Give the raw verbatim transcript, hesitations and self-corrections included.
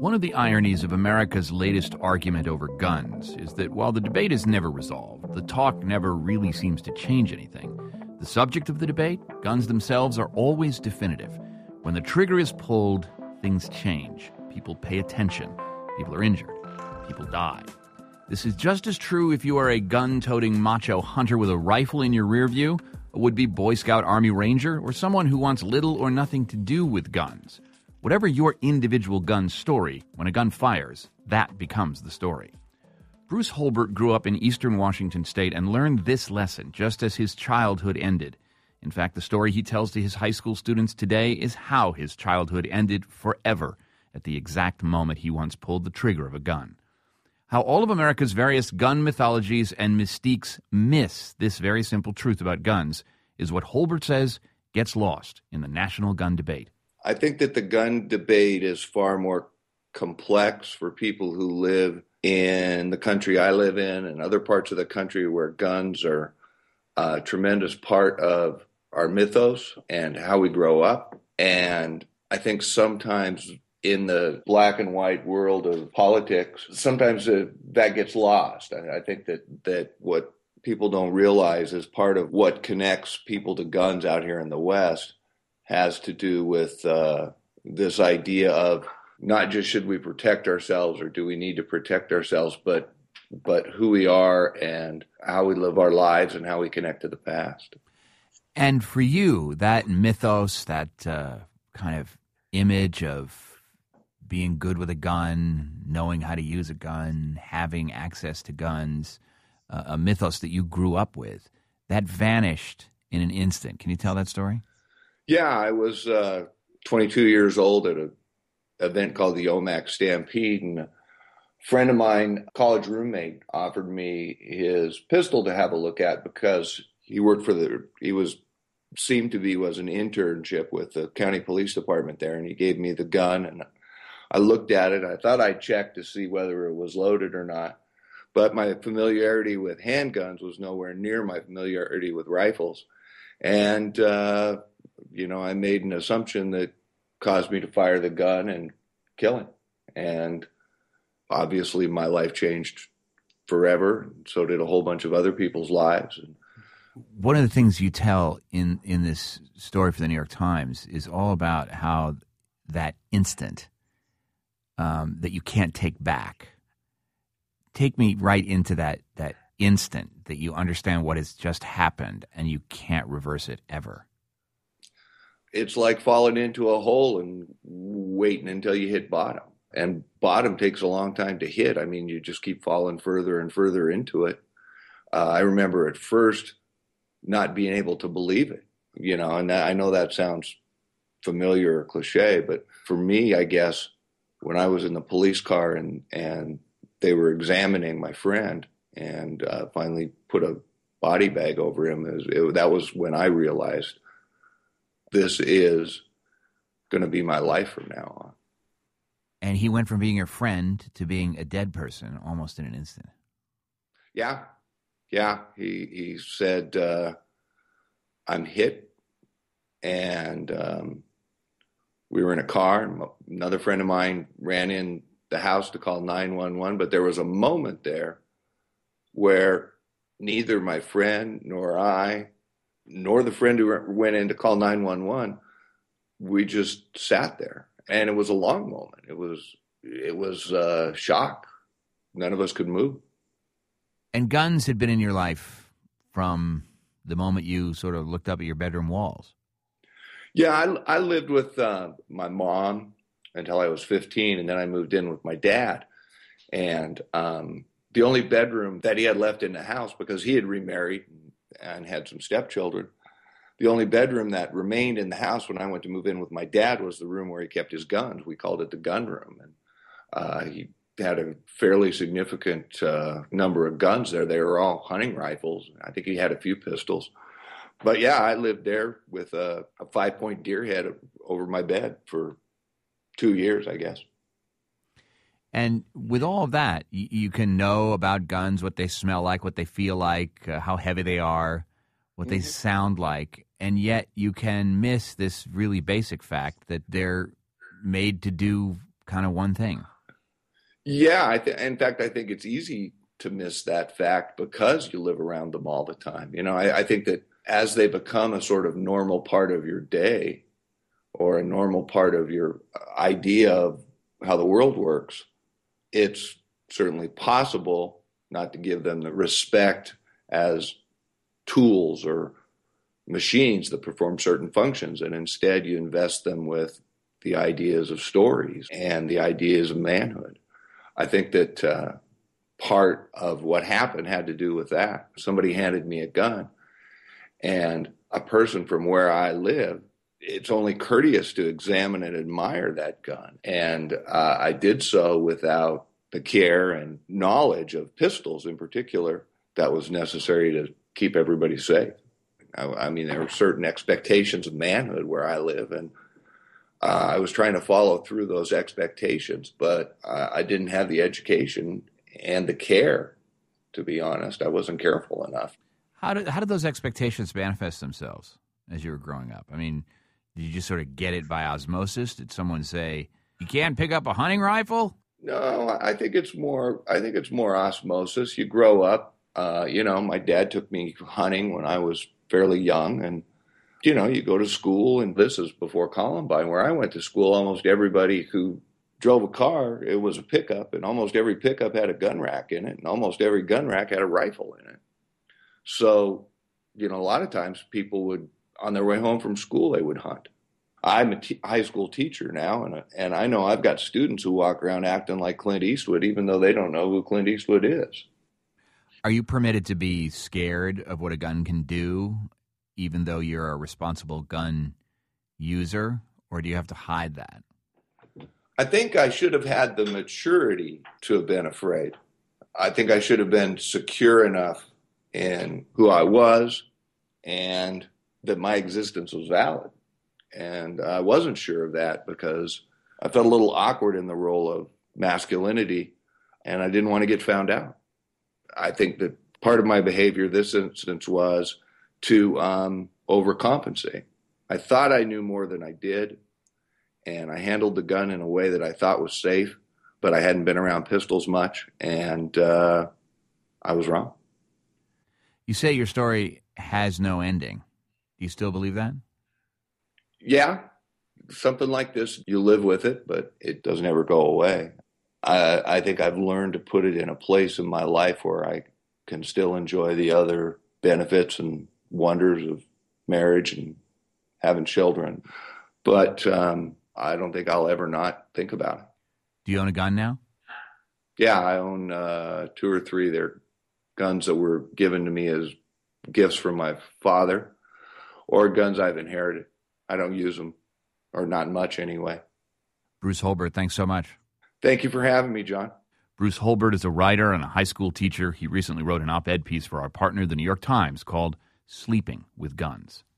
One of the ironies of America's latest argument over guns is that while the debate is never resolved, the talk never really seems to change anything. The subject of the debate, guns themselves, are always definitive. When the trigger is pulled, things change. People pay attention. People are injured. People die. This is just as true if you are a gun-toting macho hunter with a rifle in your rear view, a would-be Boy Scout Army Ranger, or someone who wants little or nothing to do with guns. Whatever your individual gun story, when a gun fires, that becomes the story. Bruce Holbert grew up in eastern Washington state and learned this lesson just as his childhood ended. In fact, the story he tells to his high school students today is how his childhood ended forever at the exact moment he once pulled the trigger of a gun. How all of America's various gun mythologies and mystiques miss this very simple truth about guns is what Holbert says gets lost in the national gun debate. I think that the gun debate is far more complex for people who live in the country I live in and other parts of the country where guns are a tremendous part of our mythos and how we grow up. And I think sometimes in the black and white world of politics, sometimes uh, that gets lost. I, I think that, that what people don't realize is part of what connects people to guns out here in the West has to do with uh, this idea of not just should we protect ourselves or do we need to protect ourselves, but but who we are and how we live our lives and how we connect to the past. And for you, that mythos, that uh, kind of image of being good with a gun, knowing how to use a gun, having access to guns, uh, a mythos that you grew up with, that vanished in an instant. Can you tell that story? Yeah, I was uh, twenty-two years old at an event called the O M A C Stampede, and a friend of mine, college roommate, offered me his pistol to have a look at because he worked for the, he was, seemed to be, was an internship with the county police department there, and he gave me the gun, and I looked at it. I thought I'd check to see whether it was loaded or not, but my familiarity with handguns was nowhere near my familiarity with rifles, and uh you know, I made an assumption that caused me to fire the gun and kill him. And obviously my life changed forever. So did a whole bunch of other people's lives. One of the things you tell in, in this story for the New York Times is all about how that instant um, that you can't take back. Take me right into that, that instant that you understand what has just happened and you can't reverse it ever. It's like falling into a hole and waiting until you hit bottom. And bottom takes a long time to hit. I mean, you just keep falling further and further into it. Uh, I remember at first not being able to believe it, you know, and that, I know that sounds familiar or cliche, but for me, I guess, when I was in the police car and, and they were examining my friend and uh, finally put a body bag over him, it was, it, that was when I realized this is going to be my life from now on. And he went from being your friend to being a dead person almost in an instant. Yeah. Yeah. He, he said, uh, I'm hit. And um, we were in a car. And another friend of mine ran in the house to call nine one one. But there was a moment there where neither my friend nor I nor the friend who went in to call nine one one, we just sat there. And it was a long moment. It was, it was uh, shock. None of us could move. And guns had been in your life from the moment you sort of looked up at your bedroom walls. Yeah, I, I lived with uh, my mom until I was fifteen, and then I moved in with my dad. And um, the only bedroom that he had left in the house, because he had remarried and had some stepchildren, the only bedroom that remained in the house when I went to move in with my dad was the room where he kept his guns. We called it the gun room. And uh, he had a fairly significant uh, number of guns there. They were all hunting rifles. I think he had a few pistols. But yeah, I lived there with a, a five-point deer head over my bed for two years, I guess. And with all of that, you, you can know about guns, what they smell like, what they feel like, uh, how heavy they are, what they mm-hmm. sound like, and yet you can miss this really basic fact that they're made to do kind of one thing. Yeah, I th- in fact, I think it's easy to miss that fact because you live around them all the time. You know, I, I think that as they become a sort of normal part of your day or a normal part of your idea of how the world works, it's certainly possible not to give them the respect as tools or machines that perform certain functions, and instead you invest them with the ideas of stories and the ideas of manhood. I think that uh, part of what happened had to do with that. Somebody handed me a gun, and a person from where I live, it's only courteous to examine and admire that gun. And uh, I did so without the care and knowledge of pistols in particular that was necessary to keep everybody safe. I, I mean, there are certain expectations of manhood where I live, and Uh, I was trying to follow through those expectations, but uh, I didn't have the education and the care, to be honest. I wasn't careful enough. How did, how did those expectations manifest themselves as you were growing up? I mean, did you just sort of get it by osmosis? Did someone say, you can't pick up a hunting rifle? No, I think it's more, I think it's more osmosis. You grow up, uh, you know, my dad took me hunting when I was fairly young, and you know, you go to school, and this is before Columbine. Where I went to school, almost everybody who drove a car, it was a pickup, and almost every pickup had a gun rack in it, and almost every gun rack had a rifle in it. So, you know, a lot of times people would, on their way home from school, they would hunt. I'm a t- high school teacher now, and and I know I've got students who walk around acting like Clint Eastwood, even though they don't know who Clint Eastwood is. Are you permitted to be scared of what a gun can do, even though you're a responsible gun user, or do you have to hide that? I think I should have had the maturity to have been afraid. I think I should have been secure enough in who I was and that my existence was valid. And I wasn't sure of that because I felt a little awkward in the role of masculinity, and I didn't want to get found out. I think that part of my behavior this instance was to um, overcompensate. I thought I knew more than I did, and I handled the gun in a way that I thought was safe, but I hadn't been around pistols much, and uh, I was wrong. You say your story has no ending. Do you still believe that? Yeah, something like this, you live with it, but it doesn't ever go away. I, I think I've learned to put it in a place in my life where I can still enjoy the other benefits and wonders of marriage and having children. But um, I don't think I'll ever not think about it. Do you own a gun now? Yeah, I own uh, two or three. They're guns that were given to me as gifts from my father or guns I've inherited. I don't use them, or not much anyway. Bruce Holbert, thanks so much. Thank you for having me, John. Bruce Holbert is a writer and a high school teacher. He recently wrote an op-ed piece for our partner, the New York Times, called Sleeping with Guns.